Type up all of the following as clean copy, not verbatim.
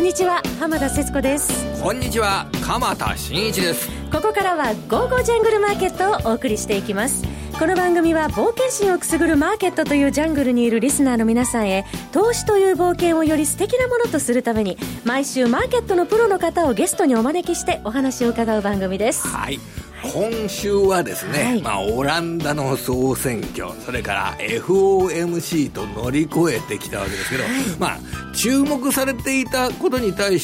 にちは、浜田節子です。 こんにちは、鎌田新一です。 ここからはゴーゴージャングルマーケットをお送りしていきます。この番組は冒険心をくすぐるマーケットというジャングルにいるリスナーの皆さんへ、投資という冒険をより素敵なものとするために、毎週マーケットのプロの方をゲストにお招きしてお話を伺う番組です。 はい、今週はですね、オランダの総選挙、それから FOMC と乗り越えてきたわけですけど、注目されていたことに対して、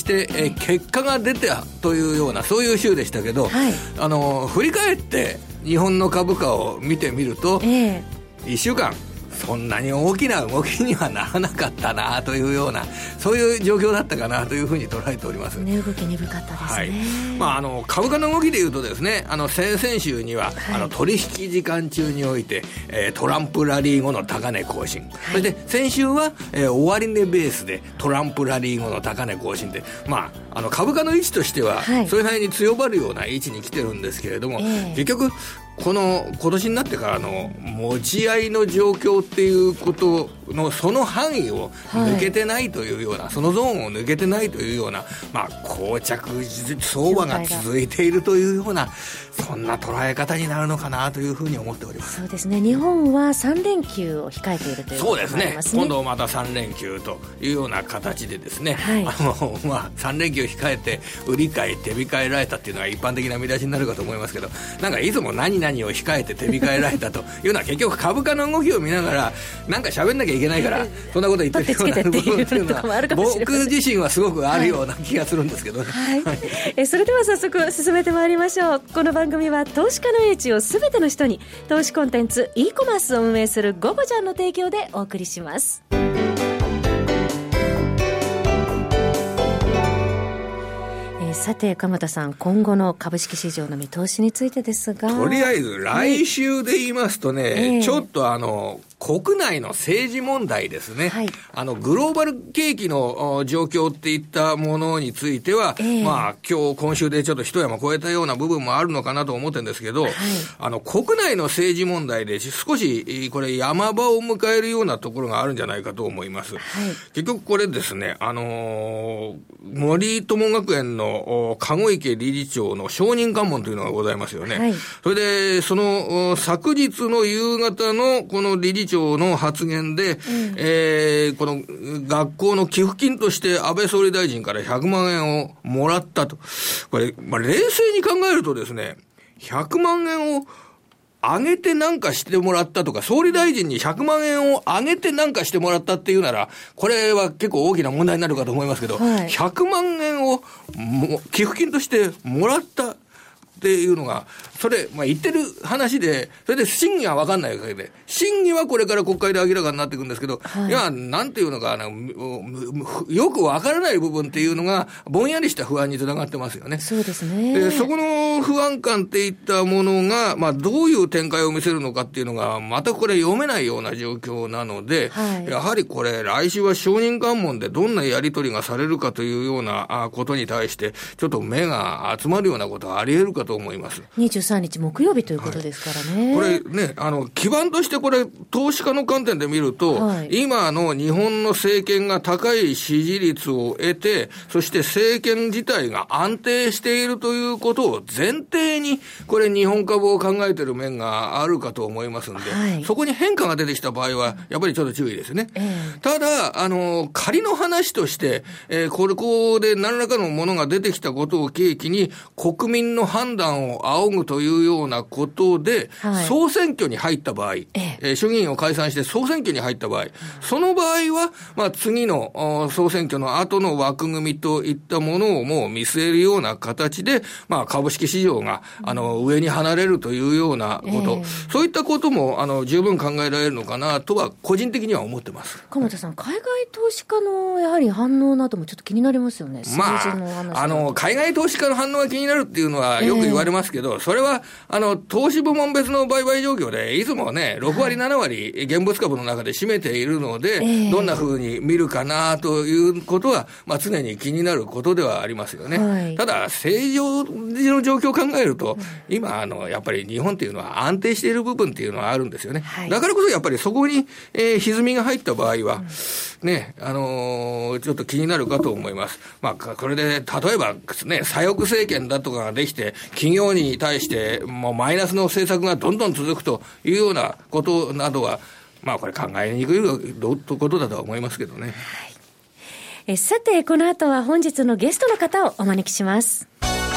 結果が出たというような、そういう週でしたけど、振り返って日本の株価を見てみると、1週間そんなに大きな動きにはならなかったなというような、そういう状況だったかなというふうに捉えております。 値動き鈍かったですね。 株価の動きでいうとですね、先々週には、取引時間中において、トランプラリー後の高値更新、そして先週は、終値ベースでトランプラリー後の高値更新で、株価の位置としては、それなりに強まるような位置に来てるんですけれども、結局今年になってからの持ち合いの状況っていうことのその範囲を抜けてないというような、そのゾーンを抜けてないというような、膠着相場が続いているというような、そんな捉え方になるのかなというふうに思っております。 そうですね、日本は3連休を控えているということがありますね。 そうですね、今度また3連休というような形でですね、3連休控えて売り買い手控えられたっていうのは一般的な見出しになるかと思いますけど、なんかいつも何々を控えて手控えられたというのは結局株価の動きを見ながらなんか喋んなきゃいけないからそんなこと言ってるような部分っていうのは僕自身はすごくあるような気がするんですけどね。 それでは早速進めてまいりましょう。この番組は投資家の英知をすべての人に、投資コンテンツ e コマースを運営するゴゴジャンの提供でお送りします。さて鎌田さん、今後の株式市場の見通しについてですが、 とりあえず来週で言いますとね、ちょっと国内の政治問題ですね、グローバル景気の状況っていったものについては、今週でちょっと一山越えたような部分もあるのかなと思ってるんですけど、国内の政治問題で少しこれ山場を迎えるようなところがあるんじゃないかと思います。結局これですね、森友学園の籠池理事長の証人喚問というのがございますよね。それでその昨日の夕方のこの理事長の発言で、この学校の寄付金として安倍総理大臣から100万円をもらったと。これ、冷静に考えるとですね、100万円を上げてなんかしてもらったとか、総理大臣に100万円を上げてなんかしてもらったっていうなら、これは結構大きな問題になるかと思いますけど、100万円を寄付金としてもらったっていうのが、それ、言ってる話で、それで真偽は分かんないわけで、真偽はこれから国会で明らかになっていくんですけど、なんていうのかな、よく分からない部分っていうのが、ぼんやりした不安につながってますよね。 そうですね。 そこの不安感っていったものが、どういう展開を見せるのかっていうのが、またこれ読めないような状況なので、やはりこれ、来週は証人喚問でどんなやり取りがされるかというようなことに対して、ちょっと目が集まるようなことはあり得るかと思います。 23日木曜日ということですからね。 これね、基盤としてこれ、投資家の観点で見ると、今の日本の政権が高い支持率を得て、そして政権自体が安定しているということを前提に、これ日本株を考えている面があるかと思いますので、そこに変化が出てきた場合は、やっぱりちょっと注意ですね。ただ、仮の話として、ここで何らかのものが出てきたことを契機に、国民の判断を仰ぐというようなことで、総選挙に入った場合、衆議院を解散して総選挙に入った場合、その場合は、次の総選挙の後の枠組みといったものをもう見据えるような形で、株式市場が、上に離れるというようなこと、そういったことも、十分考えられるのかなとは、個人的には思ってます。 鎌田さん、海外投資家のやはり反応などもちょっと気になりますよね。 海外投資家の反応が気になるっていうのはよく言われますけど、それは、投資部門別の売買状況で、いつもね、6割、7割、現物株の中で占めているので、どんな風に見るかなということは、常に気になることではありますよね。ただ、政治の状況を考えると、今、やっぱり日本っていうのは安定している部分っていうのはあるんですよね。だからこそ、やっぱりそこに、歪みが入った場合は、 ね、ちょっと気になるかと思います。まあ、これで、例えば、ね、左翼政権だとかができて、企業に対して、もうマイナスの政策がどんどん続くというようなことなどは、まあ、これ考えにくいことだとは思いますけどね。 はい、さて、この後は本日のゲストの方をお招きします。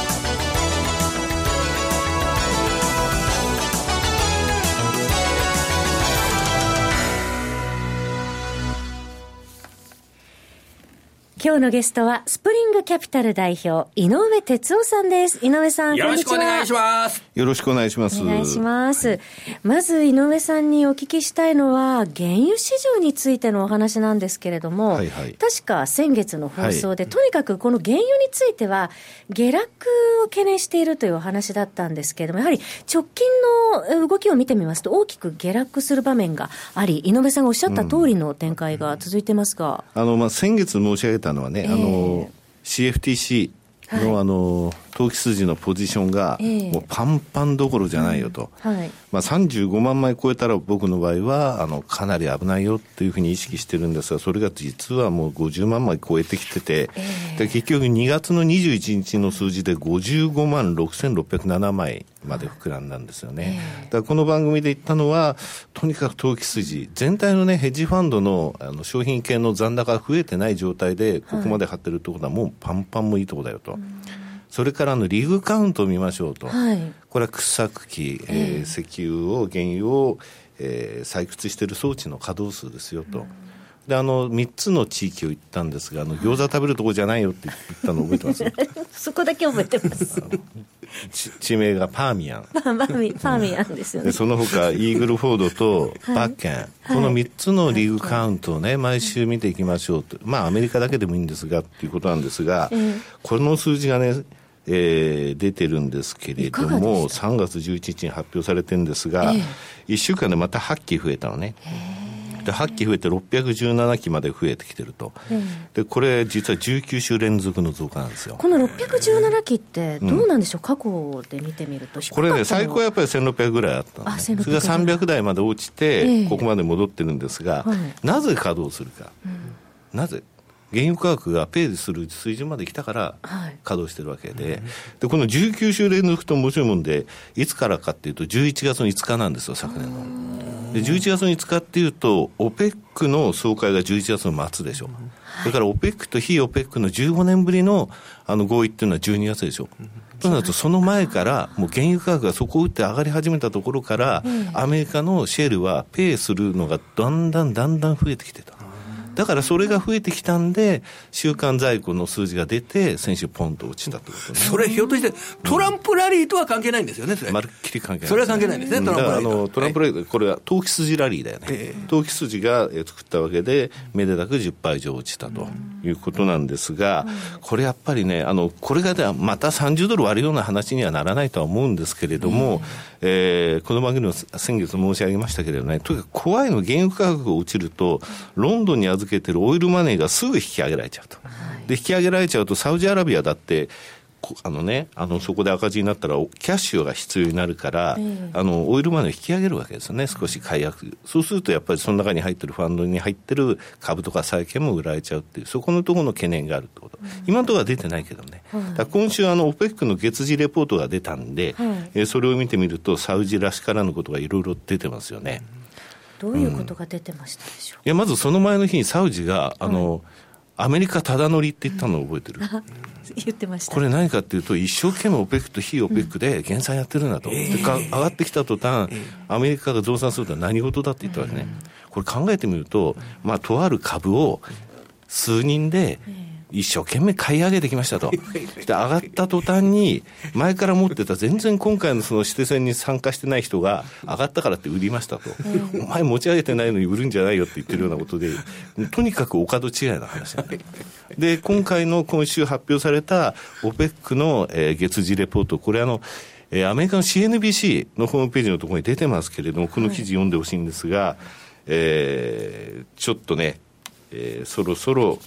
今日のゲストはスプリングキャピタル代表井上哲夫さんです。井上さん、 よろしくお願いします。 よろしくお願いします。 お願いします。まず井上さんにお聞きしたいのは原油市場についてのお話なんですけれども、はいはい、確か先月の放送で、とにかくこの原油については下落を懸念しているというお話だったんですけれども、やはり直近の動きを見てみますと大きく下落する場面があり、井上さんがおっしゃった通りの展開が続いてますが、 先月申し上げたのはね、CFTC の、投機筋のポジションがもうパンパンどころじゃないよと、35万枚超えたら僕の場合はかなり危ないよっていうふうに意識してるんですが、それが実はもう50万枚超えてきてて、で結局2月の21日の数字で55万6607枚まで膨らんだんですよね。だからこの番組で言ったのは、とにかく投機筋全体のね、ヘッジファンドの商品系の残高が増えてない状態でここまで張ってるってことはもうパンパンもいいとこだよと、それからリグカウントを見ましょうと、これは掘削機、石油原油を、採掘している装置の稼働数ですよと、で3つの地域を行ったんですが、餃子食べるとこじゃないよって言ったの覚えてますそこだけ覚えてます地名がパーミアンパーミアンですよね。 でその他イーグルフォードとバッケン、この3つのリーグカウントをね、毎週見ていきましょうと、アメリカだけでもいいんですがっていうことなんですが、この数字がね、出てるんですけれども、3月11日に発表されてるんですが、1週間でまた8機増えたのね。で8機増えて617機まで増えてきてると、でこれ実は19週連続の増加なんですよ。 この617機ってどうなんでしょう、過去で見てみると。 これね、最高はやっぱり1600ぐらいあったの、ね、それが300台まで落ちて、ここまで戻ってるんですが、なぜ稼働するか、なぜ原油価格がペイする水準まで来たから稼働してるわけで、でこの19週連続と面白いもんで、いつからかっていうと11月の5日なんですよ、昨年の。で11月の5日っていうと OPEC の総会が11月の末でしょ、それから OPEC と非 OPEC の15年ぶりの合意っていうのは12月でしょ。となるとその前からもう原油価格が底を打って上がり始めたところから、アメリカのシェルはペイするのがだんだん増えてきてた。だからそれが増えてきたんで、週間在庫の数字が出て、先週ポンと落ちたってことね。 それひょっとしてトランプラリーとは関係ないんですよね、それ。 まるっきり関係ない。 それは関係ないんですね、トランプラリー。 トランプラリー、これは投機筋ラリーだよね。投機筋が作ったわけで、めでたく 10% 以上落ちたということなんですが、これやっぱりね、これがまた30ドル割るような話にはならないとは思うんですけれども、この番組の先月申し上げましたけれどね、とにかく怖いの、原油価格が落ちると、ロンドンに預けてるオイルマネーがすぐ引き上げられちゃうと。で、引き上げられちゃうと、サウジアラビアだって、そこで赤字になったらキャッシュが必要になるから、オイルマネーを引き上げるわけですよね、少し解約。そうするとやっぱりその中に入ってるファンドに入ってる株とか債券も売られちゃうっていう、そこのところの懸念があるってこと。今のところは出てないけどね。だ今週OPEC の月次レポートが出たんで、それを見てみるとサウジらしからぬことがいろいろ出てますよね。 どういうことが出てましたでしょう。 いや、まずその前の日にサウジがアメリカただ乗りって言ったのを覚えてる言ってました。 これ何かっていうと、一生懸命 OPEC と非 OPEC で減産やってるんだと、で上がってきた途端、アメリカが増産するとは何事だって言ったわけね。これ考えてみると、とある株を数人で一生懸命買い上げてきましたと。で上がった途端に、前から持ってた全然今回のその指定戦に参加してない人が上がったからって売りましたと、お前持ち上げてないのに売るんじゃないよって言ってるようなことで、とにかくお門違いな話なんで、今週発表された OPEC の月次レポート、これアメリカの CNBC のホームページのところに出てますけれども、この記事読んでほしいんですが、ちょっとね、そろそろ、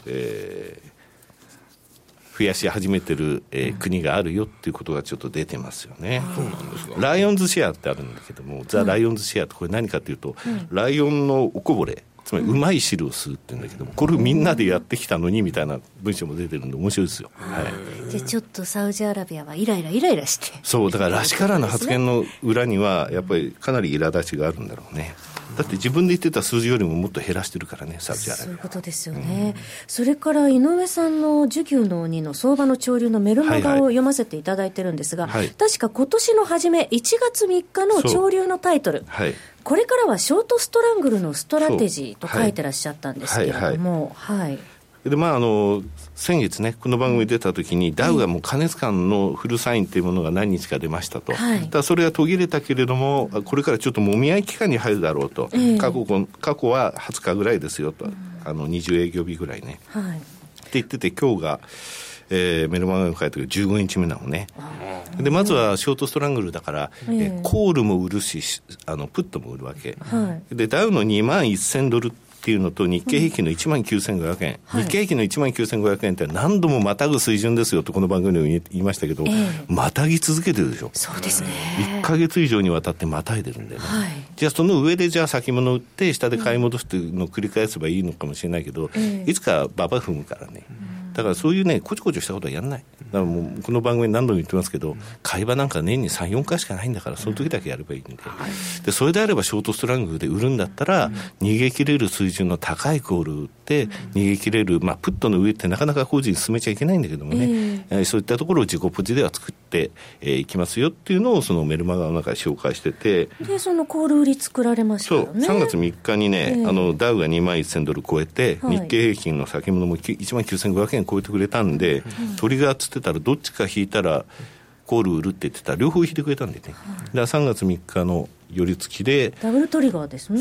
増やし始めてる、国があるよっていうことがちょっと出てますよね。 そうなんですか。 ライオンズシェアってあるんだけども、ザ・ライオンズシェアってこれ何かっていうと、ライオンのおこぼれ、 つまりうまい汁を吸うって言うんだけども、これをみんなでやってきたのにみたいな文章も出てるんで面白いですよ。はい、 じゃあちょっとサウジアラビアはイライラして、 そうだかららしからぬ発言の裏にはやっぱりかなり苛立ちがあるんだろうね。だって自分で言ってた数字よりももっと減らしてるからね、サウジアラビア。 そういうことですよね。それから井上さんの需給の鬼の相場の潮流のメルマガを読ませていただいてるんですが、確か今年の初め1月3日の潮流のタイトル、これからはショートストラングルのストラテジーと書いてらっしゃったんですけれども、 で先月ねこの番組出た時に、ダウがもう過熱感のフルサインというものが何日か出ましたと、ただそれは途切れたけれども、これからちょっともみ合い期間に入るだろうと、過去は20日ぐらいですよと、20営業日ぐらいね、って言ってて、今日が、メルマガが書いてる15日目なのね。でまずはショートストラングルだから、コールも売るしプットも売るわけ、でダウの2万1000ドルっていうのと日経平均の1万9500円、日経平均の1万9500円って何度もまたぐ水準ですよとこの番組でも言いましたけど、またぎ続けてるでしょ。 そうですね。 1ヶ月以上にわたってまたいでるんでね、じゃあその上でじゃあ先物売って下で買い戻すっていうのを繰り返せばいいのかもしれないけど、いつかババ踏むからね。だからそういうねこちょこちょしたことはやんない。だからもうこの番組何度も言ってますけど、買い場なんか年に 3,4 回しかないんだから、その時だけやればいいんで、でそれであればショートストラングルで売るんだったら、逃げ切れる水準の高いコール売って逃げ切れる、プットの上ってなかなか工事に進めちゃいけないんだけどもね、そういったところを自己ポジでは作っていきますよっていうのをそのメルマガの中で紹介してて、 でそのコール売り作られましたよね。 そう3月3日にね、ダウが2万1000ドル超えて、日経平均の先物も1万9500円超えてくれたんで、トリガーつってたらどっちか引いたらコール売るって言ってたら両方引いてくれたんでね、だから3月3日の寄り付きでダブルトリガーですね。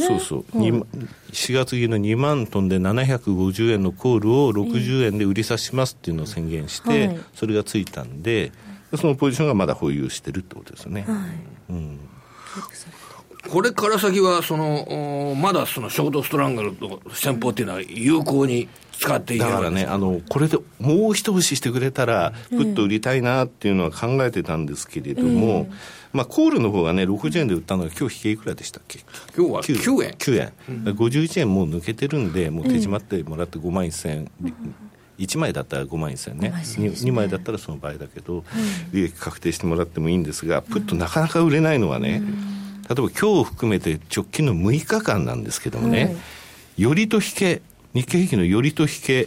4月期の2万トンで750円のコールを60円で売り差しますっていうのを宣言して、それがついたんで、そのポジションがまだ保有してるってことですよね。 これから先はまだそのショートストラングルの戦法っていうのは有効に使っていける。 だからねこれでもう一押ししてくれたらプッと売りたいなっていうのは考えてたんですけれども、コールの方がね60円で売ったのが今日引けいくらでしたっけ。 今日は9円 9円、51円もう抜けてるんで、もう手締まってもらって5万1000円、1枚だったら5万1000円ね、2枚だったらその倍だけど、利益確定してもらってもいいんですが、プッとなかなか売れないのはね、例えば今日含めて直近の6日間なんですけどもね、寄りと引け、日経平均の寄りと引け、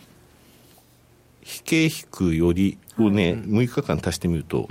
引け引く寄りをね、6日間足してみると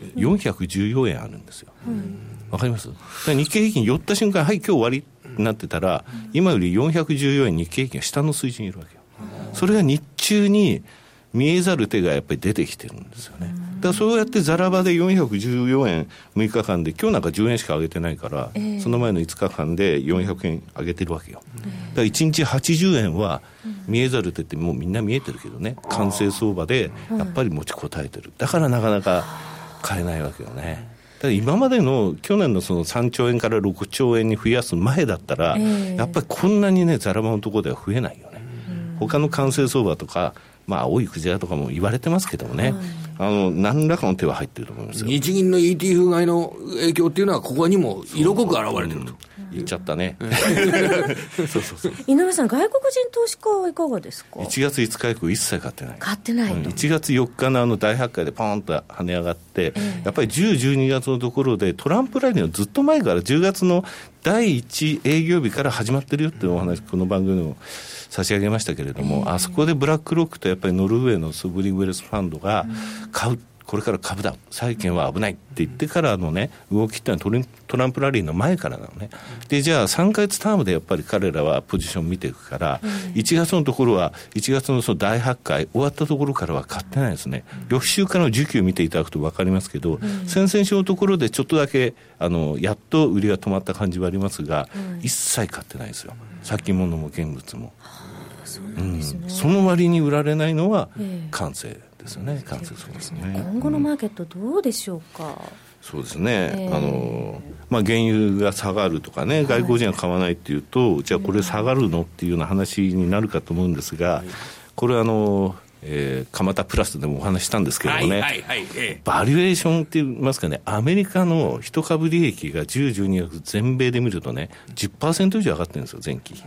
414円あるんですよ。わかります？だから日経平均寄った瞬間、はい今日終わりになってたら、今より414円日経平均が下の水準にいるわけよ。それが日中に見えざる手がやっぱり出てきてるんですよね。だからそうやってザラ場で414円6日間で、今日なんか10円しか上げてないから、その前の5日間で400円上げてるわけよ。だから1日80円は見えざる手ってもうみんな見えてるけどね、完成相場でやっぱり持ちこたえてる。だからなかなか買えないわけよね。だから今までの去年のその3兆円から6兆円に増やす前だったら、やっぱりこんなにねザラ場のところでは増えないよね。他の完成相場とか青いクジラとかも言われてますけどもね、何らかの手は入ってると思いますよ。 日銀の ETF 買いの影響っていうのはここにも色濃く現れてると。 言っちゃったね。そう井上さん、外国人投資家はいかがですか。 1月5日以降一切買ってない。 買ってないと。 1月4日の大発会でポーンと跳ね上がって、やっぱり10、12月のところでトランプラリーのずっと前から10月の第1営業日から始まってるよっていうお話、この番組でも差し上げましたけれども、あそこでブラックロックとやっぱりノルウェーのソブリンウェルスファンドが買う、これから株だ、債券は危ないって言ってからのね動きっていうのはトランプラリーの前からなのね。でじゃあ3ヶ月タームでやっぱり彼らはポジション見ていくから、1月のところは1月のその大発会終わったところからは買ってないですね。翌週からの需給見ていただくと分かりますけど、先々週のところでちょっとだけやっと売りが止まった感じはありますが、一切買ってないですよ。先物も現物も。そうなんですね。その割に売られないのは感性ですよね。感性そうですね。 今後のマーケットどうでしょうか。 そうですね、原油が下がるとかね、外国人が買わないっていうと、じゃあこれ下がるのっていうような話になるかと思うんですが、これ蒲田プラスでもお話したんですけどもね、バリュエーションって言いますかね、アメリカの一株利益が10、12月全米で見るとね 10% 以上上がってるんですよ、前期。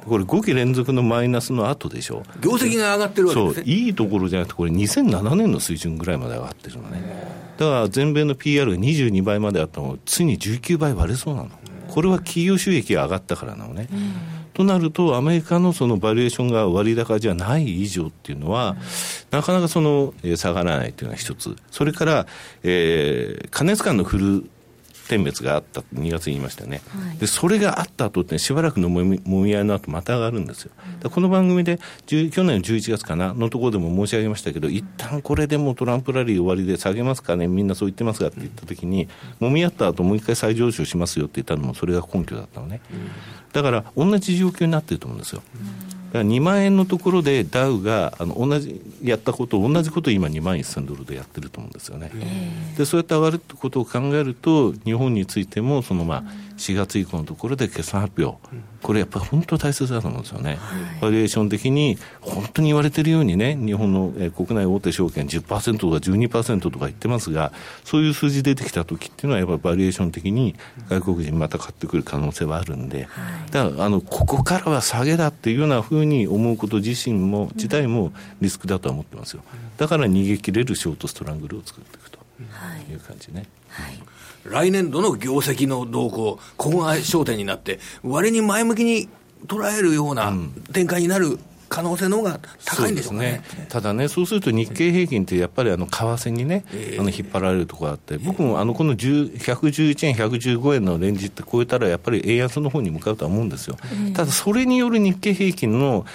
これ5期連続のマイナスの後でしょ。 業績が上がってるわけですね。 そう、いいところじゃなくて、これ2007年の水準ぐらいまで上がってるのね。だから全米の PR が22倍まであったのをついに19倍割れそうなの。これは企業収益が上がったからなのね。となるとアメリカのそのバリエーションが割高じゃない以上っていうのは、なかなかその下がらないというのが一つ。それから過熱感のフル点滅があったって2月に言いましたよね、はい、でそれがあった後って、しばらくのもみ合いの後また上がるんですよ。だこの番組で去年の11月かなのところでも申し上げましたけど、一旦これでもトランプラリー終わりで下げますかね、みんなそう言ってますがって言った時に、もみ合った後もう一回再上昇しますよって言ったのもそれが根拠だったのね。だから同じ状況になってると思うんですよ。だから2万円のところでダウが同じことを今2万1000ドルでやってると思うんですよね。でそうやって上がるってことを考えると、日本についてもその4月以降のところで決算発表、これやっぱり本当大切だと思うんですよね。バリエーション的に本当に言われてるようにね、日本の国内大手証券 10% とか 12% とか言ってますが、そういう数字出てきた時っていうのはやっぱりバリエーション的に外国人また買ってくる可能性はあるんで、だからここからは下げだっていうようなふうに思うこと自体もリスクだとは思ってますよ。だから逃げ切れるショートストラングルを作っていくという感じね。 来年度の業績の動向、ここが焦点になって割に前向きに捉えるような展開になる可能性の方が高いんでしょうかね。 ただね、そうすると日経平均ってやっぱり為替にね、引っ張られるところがあって、僕もこの111円115円のレンジって超えたらやっぱり円安の方に向かうとは思うんですよ。ただそれによる日経平均の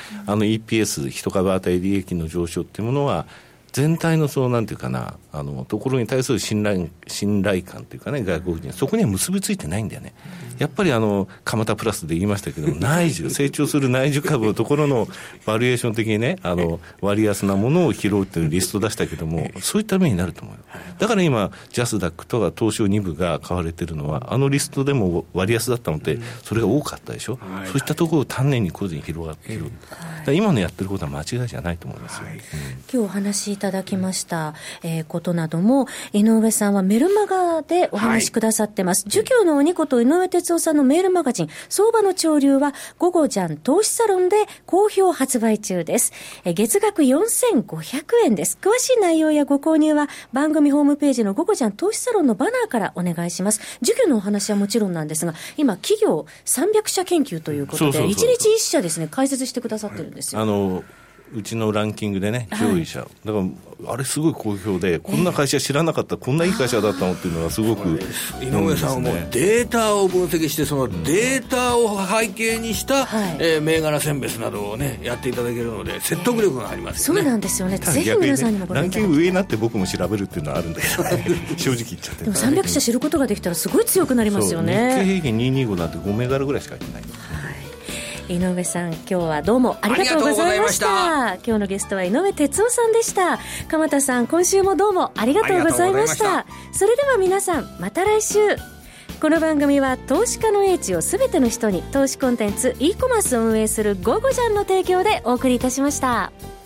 EPS 一株当たり利益の上昇っていうものは、全体のそうなんていうかな、ところに対する信頼感というかね、外国人そこには結びついてないんだよね。やっぱり蒲田プラスで言いましたけど、成長する内需株のところのバリエーション的にね、割安なものを拾うっていうリスト出したけども、そういった目になると思うよ。だから今ジャスダックとか東証2部が買われてるのは、リストでも割安だったのってそれが多かったでしょ。そういったところを丹念に個人に広がっている。だから今のやってることは間違いじゃないと思いますよ。 今日お話しいただきました、ことなども井上さんはメルマガでお話しくださってます。儒教の鬼こと井上哲夫さんのメールマガジン相場の潮流は午後ジャン投資サロンで好評発売中です。月額4500円です。詳しい内容やご購入は番組ホームページの午後ジャン投資サロンのバナーからお願いします。儒教のお話はもちろんなんですが、今企業300社研究ということで1日1社ですね、解説してくださってるんですよ。 うちのランキングでね、上位者、だからあれすごい好評で、こんな会社知らなかった、こんないい会社だったのっていうのがすごく、 井上さんはもうデータを分析して、そのデータを背景にした、銘柄選別などをねやっていただけるので説得力がありますよね。 そうなんですよね。ぜひ皆さんにもご覧いただきたい。 ランキング上になって僕も調べるっていうのはあるんだけど正直言っちゃってでも300社知ることができたらすごい強くなりますよね。 日経平均225なんて5銘柄ぐらいしか入ってない。 井上さん、今日はどうもありがとうございました。今日のゲストは井上哲夫さんでした。鎌田さん、今週もどうもありがとうございました。それでは皆さん、また来週。この番組は投資家の英知をすべての人に、投資コンテンツ e コマースを運営するゴゴジャンの提供でお送りいたしました。